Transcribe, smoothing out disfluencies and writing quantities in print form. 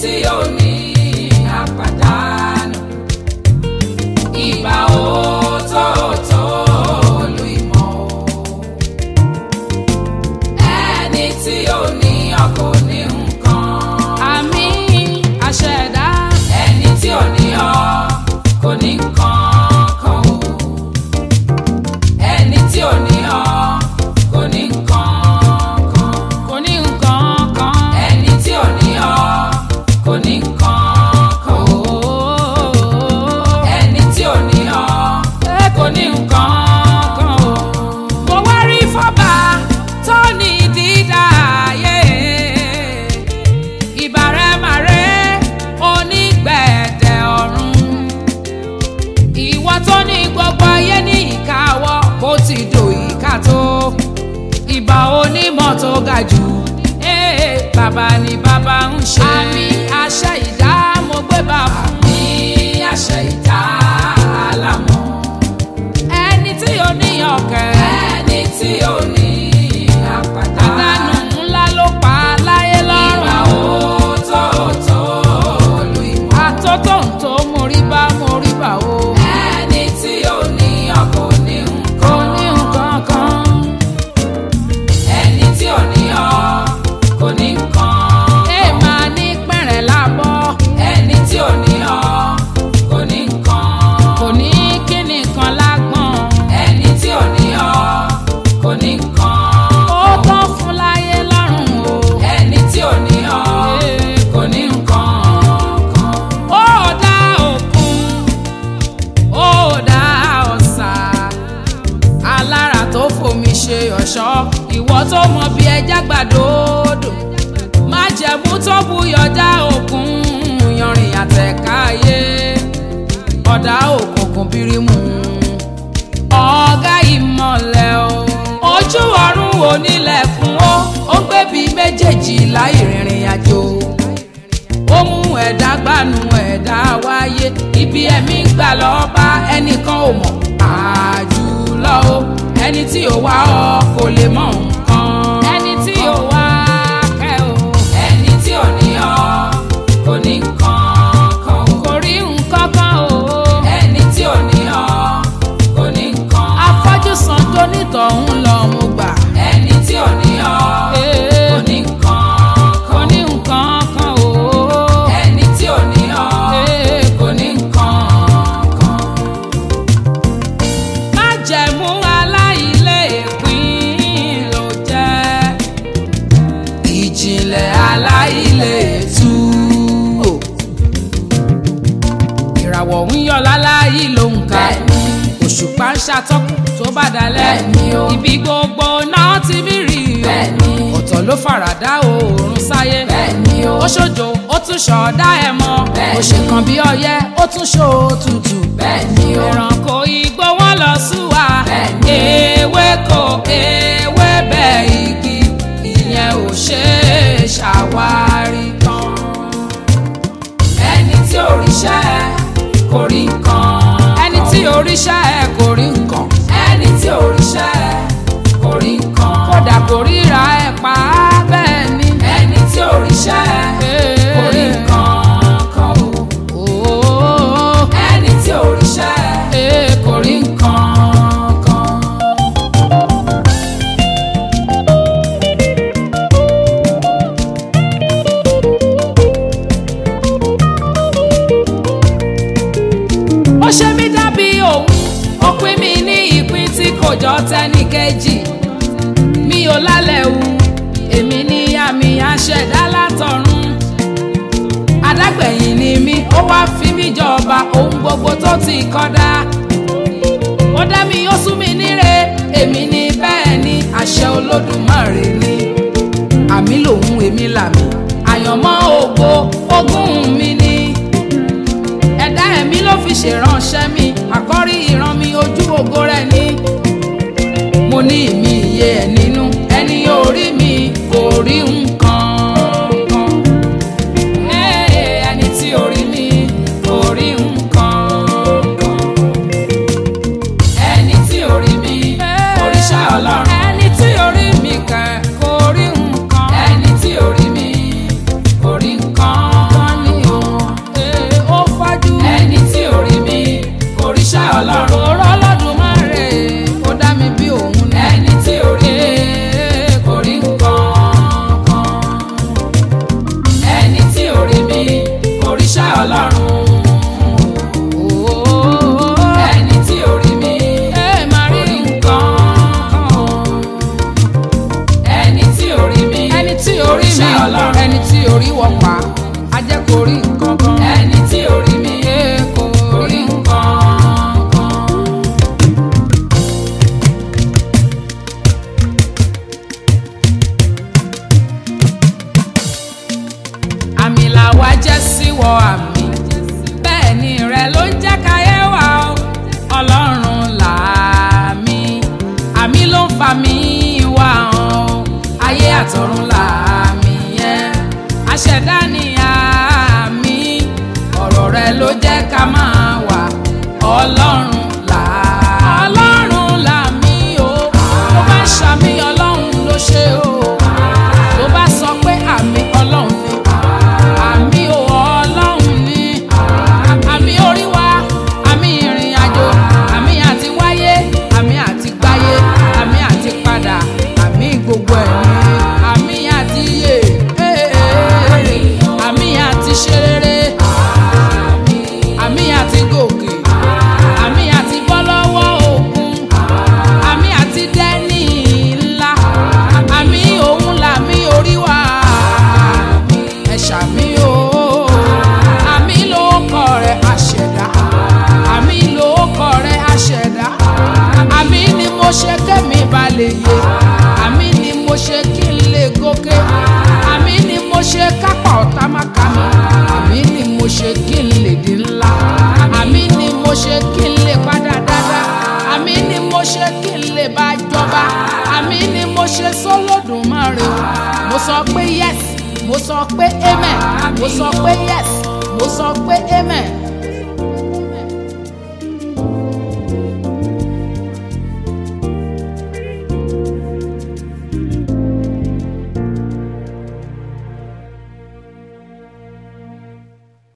tí ò ní àpàdánù. Ìbà òótọ́ olú ìmọ̀ o. Ẹni tí ò ní ọkọ ní nǹkan. àmì àṣẹ̀dá. Ẹni tí ò ní ọ kò ní nǹkan kan o. Ẹni tí ò ní ọ kò ní nǹkan kan. kò ní nǹkan kan. Ẹni tí ò ní ọ kò ní nǹkan kan o. Ẹni tí ò ní ọ kò ní nǹkan kan o. mo wá rí fọ́bà tó ní dídá ayé. ìbàrẹ̀ màrẹ́ onígbẹ̀dẹ̀ ọ̀run. ìwọ tó ní gbogbo ayé ní ìkáwọ́ bó ti dò ìka tó. ìbà onímọ̀ tó ga jù. bàbá ni bàbá ń ṣe. àmì àṣẹ ìdá mo gbé bàbá. Ní àṣẹ ìdá àlámọ̀. ẹni tí ó ní ọ̀kẹ́. Ẹni tí ò ní àpàdánù. àdánù ńlá ló pa láyé Ìbà lọ́rùn. òótọ́ olú ìmọ̀. àtótó ń tó moríbá o. Ẹni tí ò ní ọkọ ní kò nǹkan. ní nǹkan kan. Ẹni tí ò ní ọ kò ní nǹkan. ẹ máa ní pẹ̀rẹ̀ lábọ́. Ẹni tí ò ní ọ kò ní nǹkan. kò ní kíni kan lágbọ̀n. Ẹni tí ò ní ọ kò ní nǹkan. ó tán fún láyé lọ́rùn o. Ẹni tí ò ní ọ kò ní nǹkan kan. ó dá òkun ó dá ọ̀sà alára tó fomi ṣe ọ̀ṣọ́ ìwọ tó mọ bí ẹja gbàdódò májẹ̀mú tó buyọ̀ dá òkun yanrìn àtẹ̀káyé ọ̀dà òkùnkùn bírímù ọ̀gá ìmọ̀lẹ̀ o ojú ọ̀run onílẹ̀kùn ó gbé bíi méjèèjì láì rìnrìn àjò ó mú ẹ̀dá gbanú ẹ̀dá wáyé ibi ẹ̀mí gbà lọ́ọ́ bá ẹnìkan ò mọ̀ àjùlọ o ẹni tí ò wá ọ kò lè mọ nǹkan ẹni tí ò wá kẹ́ o Ẹni tí ò ní ọ kò ní nǹkan kan o. kò rí nǹkan kan o Ẹni tí ò ní ọ kò ní nǹkan. afọ́jú san tó nítọ̀hún lọ mo gbà Ẹni tí ò ní ọ kò ní nǹkan kò kan. ní nǹkan kan o Ẹni tí ò ní ọ kò ní nǹkan kan. májẹ̀mú aláìlépín ló jẹ́ ìjìnlẹ̀ aláìlétú o ìràwọ̀ ń yọ láláyé ló ń ka Bẹ́ẹ̀ni. òṣùpá ń ṣàtọ́kùn tó bá dalẹ̀ Bẹ́ẹ̀ni o. ibi gbogbo náà ti mí rí o Bẹ́ẹ̀ni. ọ̀tọ̀ ló faradà oòrùn sáyé Bẹ́ẹ̀ni o. ó ṣojo ó tún ṣọ̀ọ́dá ẹ̀ mọ́ Bẹ́ẹ̀ni. ó ṣe kan bí ọyẹ́ ó tún ṣó tutù Bẹ́ẹ̀ni o. ẹranko igbó wọn lọ súwa Bẹ́ẹ̀ni. ewéko ewébẹ̀ igi ìyẹn ò ṣe é ṣàwárí tán. Ẹni tí ò ríṣẹ́ kò rí nǹkan. ẹni tí oríṣẹ́ ẹ kò rí nǹkan Ẹni tí ò ríṣẹ́ kò rí nǹkan. kódà kò ríra ẹ pa á bẹ́ẹ̀ ni. Ẹni tí ò ríṣẹ́ kò rí nǹkan kan o. Ooo, Ẹni tí ò ríṣẹ́ kò rí nǹkan kan. ó ṣe mí dàbí òun ó pín mi ní ìpín tí kò jọ tẹ́nì kejì mi ò lálẹ́ wu èmi ní àmì àṣẹ̀dá látọ̀run adágbẹ̀yìn ni mí ó wá fi mí jọba ohun gbogbo tó ti kọ́dá ó dá mi ó sún mi níre èmi ní bẹ́ẹ̀ ni àṣẹ Olódùmarè ni àmì lòun èmi làmì àyànmọ́ ògo ogún mi ni ẹ̀dá ẹ̀mí ló fi ṣèránṣẹ́ mi àkọ́rí ìran mi ojú ògo rẹ̀ ni mo ní ìmí iye ẹ̀ nínú ẹni orí mi kò rí nǹkan kan ẹni tí orí mi kò rí nǹkan kan Ẹni tí ò rí mi kò ríṣẹ́ Ọlọ́run. ẹni tí orí mi kẹ̀ kò rí nǹkan Ẹni tí ò rí mi kò rí nǹkan. jẹ́ síwọ àmì bẹ́ẹ̀ ni rẹ ló ń jẹ́ káyé wà ó ọlọ́run làmì àmì ló ń fa mi wá hàn ayé àtọ̀run làmì yẹn aṣẹ̀dá ni àmì ọ̀rọ̀ rẹ ló jẹ́ ká máa wà ọlọ́run làmì o tó bá ṣàmì ọlọ́run ló ṣe o tó bá sọ pé àmì ọlọ́run ni àmì o ọlọ́run ni àmì orí wa àmì ìrìn àjò àmì àti wáyé àmì àti gbáyé àmì àti padà àmì gbogbo ẹ̀mí àmì àti yè àmì àti ṣe rere àmì àti gòkè àmì àti bọ́ lọ́wọ́ òkun àmì àti dẹ́ni ńlá àmì òun làmì orí wa ẹ ṣàmì o àmì ló kọ rẹ àṣẹdá àmì ló kọ rẹ àṣẹdá àmì ni mo ṣe kẹ́mi balẹ̀ yé àmì ni mo ṣe kí n lè gòkè àmì ni mo ṣe kápá ọ̀tá má ká mi àmì ni mo ṣe kí n lè di ńlá àmì ni mo ṣe kí n lè padà dáadáa àmì ni mo ṣe kí n lè bá jọba àmì ni mo ṣe sọ́lọ́dùmarè o mo sọ pé yes mo sọ pé amen mo sọ pé yes mo sọ pé amen.